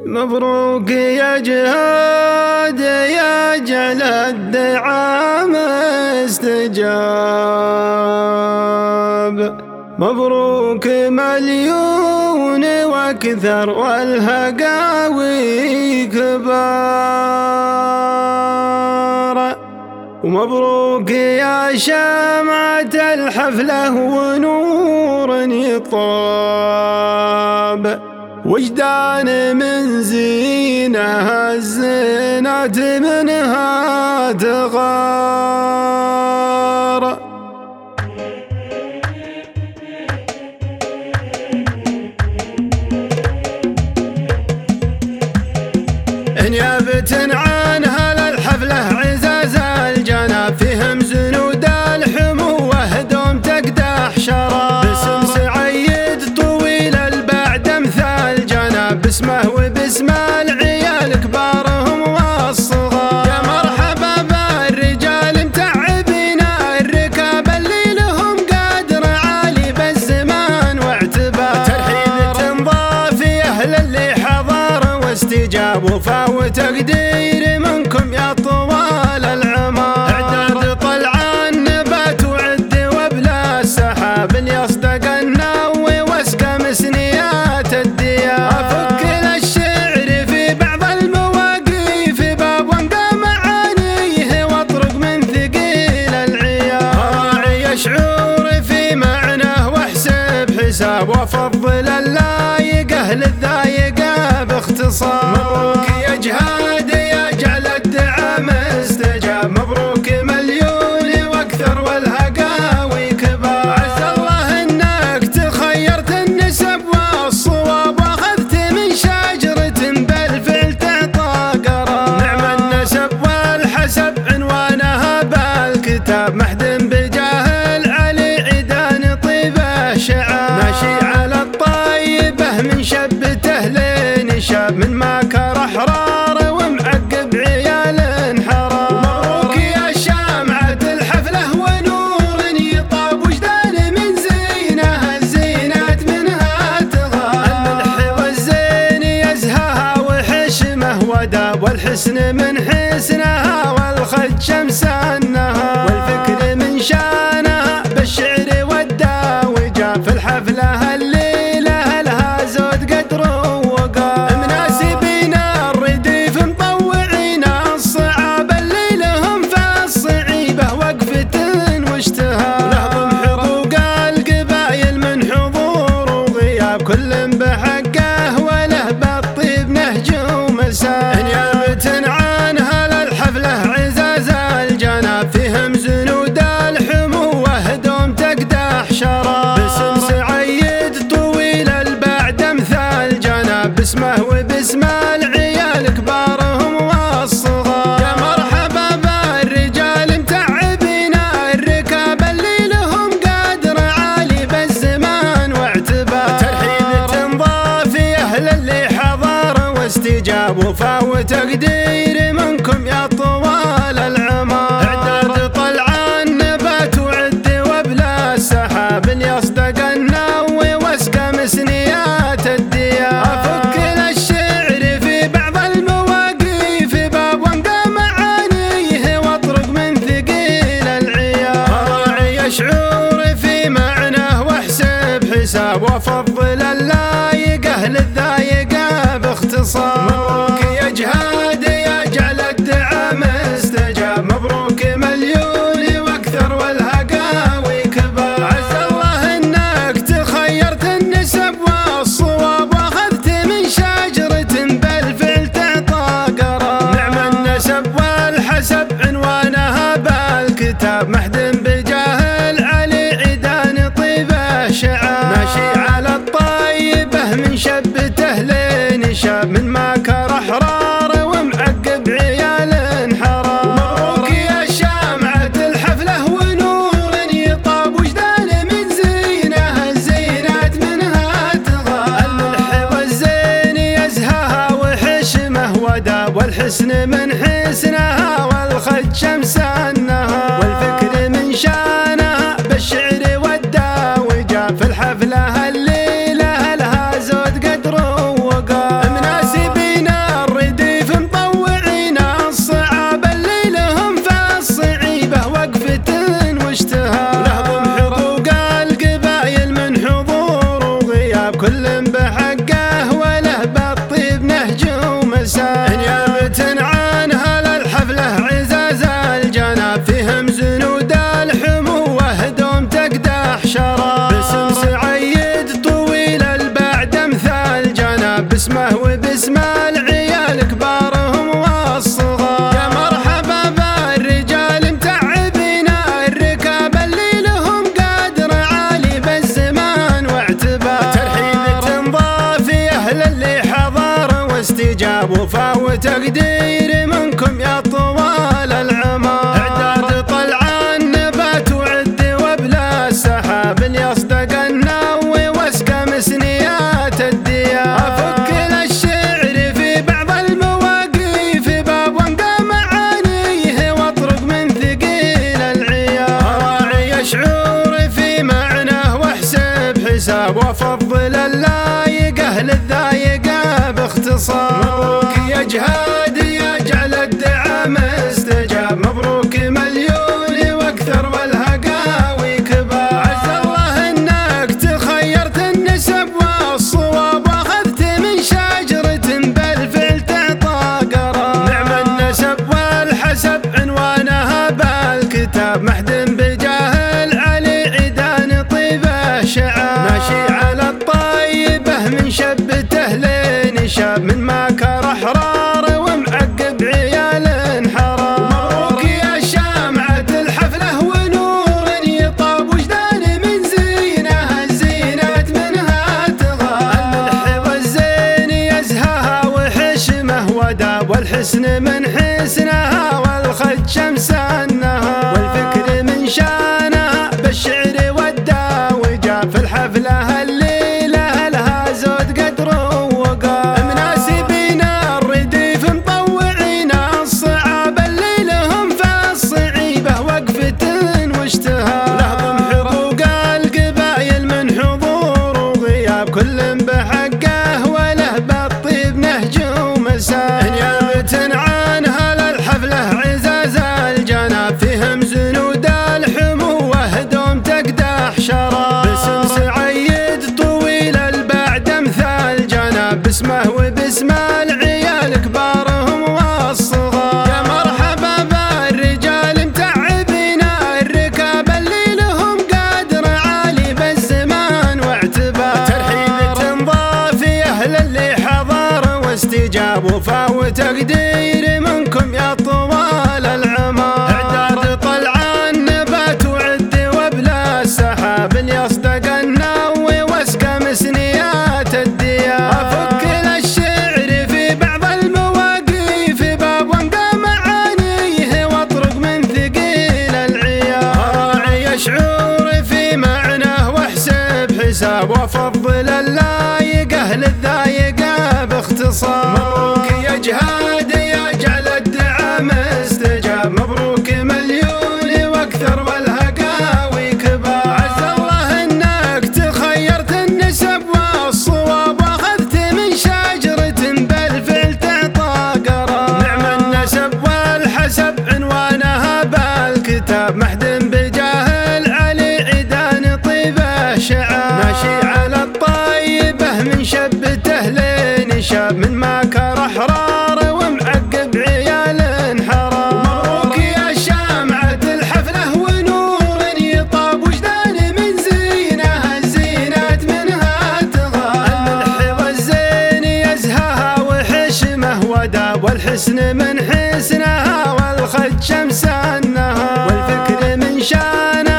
مبروك يا جهاد يا جل الدعاء مستجاب، مبروك مليون واكثر والهقاوي كبار، ومبروك يا شمعة الحفلة ونور يطاب، وجدان من زينها الزينات منها تغار. نيابة عنها للحفلة عزاز الجناب، فيهم زنود الحموة دوم تقدح شراب، باسم سعيد طويل البعد امثال جناب، باسمه وباسم العيال كبارهم والصغار. يا مرحبا بالرجال متعبين الركاب اللي لهم قدر عالي بالزمان واعتبار، ترحيب تنضاف اهل اللي حضر واستجاب، وفا وتقدير منكم يا طوال العمر. اعداد طلع النبات وعد وبلا السحاب، اللي يصدق النوي واسقى مسنيات الديار. افك للشعر في بعض المواقف باب وانقى معانيه، واطرق من ثقيل العيار. راعي شعور في معناه واحسب حساب، وافضل اللايقه للذايقه باختصار. مبروك يا جهاد يا جعل الدعاء مستجاب، مبروك مليون واكثر والهقاوي كبار. عز الله انك تخيرت النسب والصواب، واخذت من شجرة بالفعل تعطى قرار. نعم النسب والحسب عنوانها بالكتاب، محد بجاه العلي عيدان طيبه شعار. ماشي على الطيبه من شبته لنشاب، من ماكر احرار ومعقب عيال حرار. ومبروك يا شمعة الحفلة ونور يطاب، وجدان من زينها الزينات منها تغار. الملح والزين يزهاها وحشمه وداب، والحسن من حسنها والخد شمس النهار. والفكر من شانها بالشعر والداوي جاب، في الحفلة الليلة لها زود قدر ووقار. مناسبين الرديف مطوعين الصعاب، اللي لهم في الصعيبة وقفة واشتهار. لهم حقوق القبايل من حضور وغياب، كل بحقه وله بالطيب نهج ومسار. نيابة عنها للحفلة عزاز الجناب، فيهم زنود الحموة دوم تقدح شراب، باسم سعيد طويل البعد امثال جناب، باسمه وباسم العيال كبارهم والصغار. يا مرحبا بالرجال متعبين الركاب اللي لهم قدر عالي بالزمان واعتبار، ترحيب تنضاف اهل اللي حضر واستجاب، وفا وتقدير منكم يا طوال العمر. اعداد طلع النبات وعد وبلا السحاب، اللي يصدق النوي واسقى مسنيات الديار. افك للشعر في بعض المواقف باب وانقى معانيه، واطرق من ثقيل العيار. راعي شعور في معناه واحسب حساب، وافضل اللايقه للذايقه باختصار. مبروك يا جهاد يا جعل الدعاء مستجاب، مبروك مليون واكثر والهقاوي كبار. عز الله انك تخيرت النسب والصواب، واخذت من شجرة بالفعل تعطى قرار. نعم النسب والحسب عنوانها بالكتاب، محد بجاه العلي عيدان طيبه شعار. ماشي على الطيبه من شبته لنشاب، من ماكر احرار ومعقب عيال حرار. ومبروك يا شمعة الحفلة ونور يطاب، وجدان من زينها الزينات منها تغار. الملح والزين يزهاها وحشمه وداب، والحسن من حسنها والخد شمس النهار. والفكر من شانها بالشعر والداوي جاب، في الحفلة الليلة لها زود قدر ووقار. مناسبين باسمه وباسم العيال كبارهم والصغار. يا مرحبا بالرجال متعبين الركاب اللي لهم قدر عالي بالزمان واعتبار. ترحيب تنضاف أهل اللي حضر واستجاب وفا وتقدير منكم يا طوال العمر. اعداد طلع النبات وعد وبلا السحاب اللي يصدق النوي واسقى مسنيات الديار. افك للشعر في بعض المواقيف باب وانقى معانيه واطرق من ثقيل العيار. راعي شعور في معناه واحسب حساب وافضل اللايقه للذايقه باختصار. مبروك يا جهاد يا جعل الدعم استجاب. مبروك مليون واكثر والهقاوي كبار. عز الله انك تخيرت النسب والصواب واخذت من شجرة بالفعل تعطى قرار. نعم النسب والحسب عنوانها بالكتاب محد بجاه العلي عيدان طيبه شعار. ماشي على الطيبه من شبته لين شاب من ماكر احرار ومعقب عيال حرام. مبروك يا شامعة الحفله ونور يطاب وجدان من زينه الزينات منها تغار. الملح والزين يزهاها وحشمه وداب والحسن من حسنها والخد شمس النهار. والفكر من شانها بالشعر والداوي جاب في الحفله الليله لها زود قدر ووقار. مناسبين الرديف مطوعين الصعاب اللي لهم في الصعيبه وقفه واشتهار. لهضم حقوق القبايل من حضور وغياب كل بحقه وله بالطيب نهج ومسار. نيابة عنها للحفله عزاز الجناب فيهم زنود الحموه دوم تقدح شراب. باسم سعيد طويل البعد امثال جناب باسمه وباسم العيال كبارهم والصغار. يا مرحبا بالرجال متعبين الركاب اللي لهم قدر عالي بالزمان واعتبار. ترحيب تنضاف أهل اللي حضر واستجاب وفا وتقدير منكم يا طوال العمر. اعداد طلع النبات وعد وبلا السحاب اللي يصدق النوي واسقى مسنيات الديار. افك للشعر في بعض المواقيف باب وانقى معانيه واطرق من ثقيل العيار. راعي شعور في معناه واحسب حساب وافضل اللايقه للذايقه باختصار. مبروك يا جهاد يا جعل الدعم استجاب. مبروك مليون واكثر والهقاوي كبار. عز الله انك تخيرت النسب والصواب واخذت من شجرة بالفعل تعطى قرار. نعم النسب والحسب عنوانها بالكتاب محد بجاه العلي عيدان طيبه شعار. ماشي على الطيبه من شبته لين شاب من ماكر احرار ومعقب عيال حرام. مبروك يا شامعة الحفله ونور يطاب وجدان من زينه الزينات منها تغار. الملح والزين يزهاها وحشمه وداب والحسن من حسنها والخد شمس النهار. والفكر من شانه